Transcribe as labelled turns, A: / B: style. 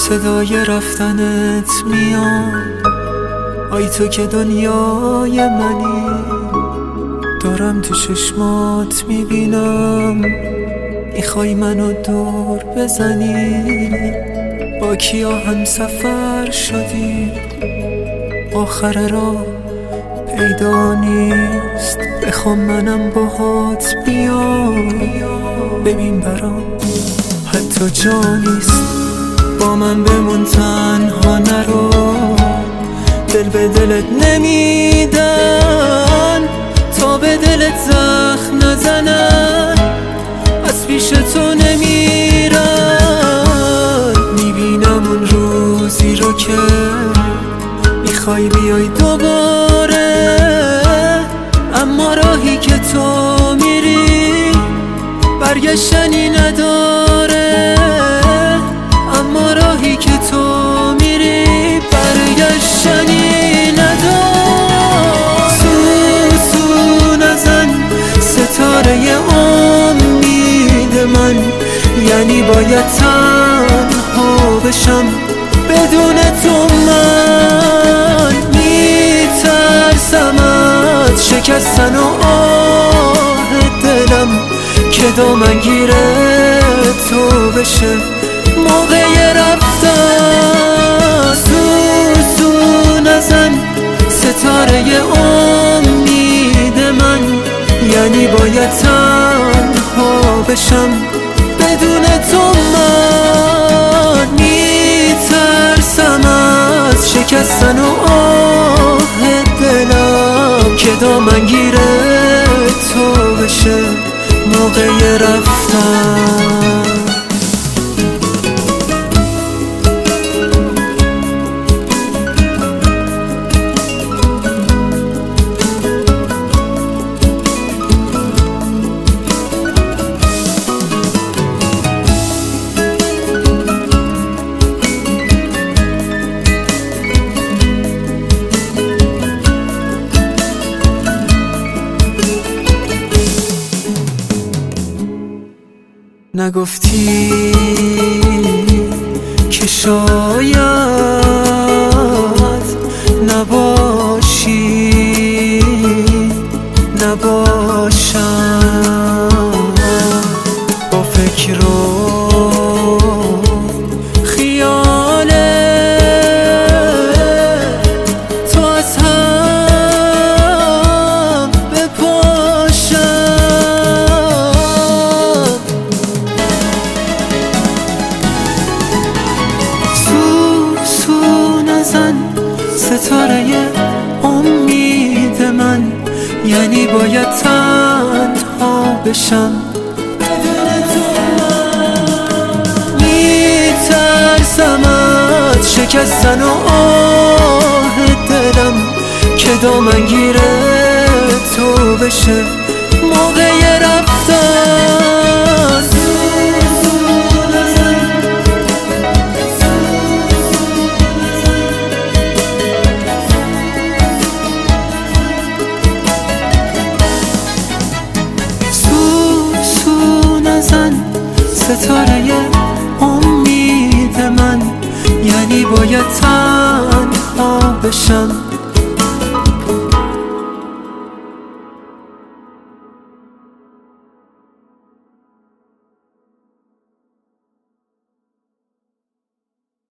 A: صدای رفتنت میاد، آی تو که دنیای منی. دارم تو چشمات میبینم میخوای منو دور بزنی. با کیا هم سفر شدی، آخر راه پیدا نیست. بخوام منم باهات بیام، ببین برام حتی جا نیست. با من بمون تنها نرو، دل به دلت نمیدن تا به دلت زخم نزنن. از پیش تو نمیرن، میبینم اون روزی رو که میخوای بیای دوباره. اما راهی که تو میری برگشتنی نداره. اما راهی که تو میری برگشتنی نداره. سو نزن ستاره امید من، یعنی باید تنها بشم بدون تو. من میترسم از شکستن و آه دلم که دامنگیر تو بشه موقع رفتن. سو نزن ستاره امید من، یعنی باید تنها بشم بدون تو. من میترسم از شکستن و آه دلم که دامنگیر تو بشه موقع رفتن. نگفتی که شاید نباشی نباشم. با فکر و خیال تو از هم بپاشم. ستاره امید من، یعنی باید تنها بشم بدون تو. میترسم از شکستن و آه دلم که دامنگیر تو بشه موقع رفتن. ستاره امید من، یعنی باید تنها بشم